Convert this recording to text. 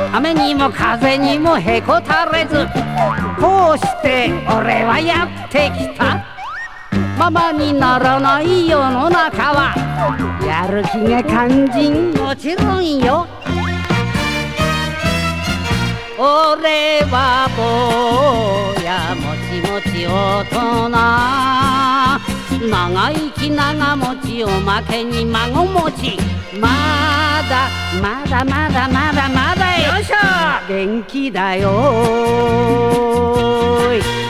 雨にも風にもへこたれず、こうして俺はやってきた。ママにならない世の中はやる気が肝心もちろんよ。俺は坊やもちもち大人、長生き長持ちおまけに孫持ち、まだまだまだまだまだよいしょ元気だよ。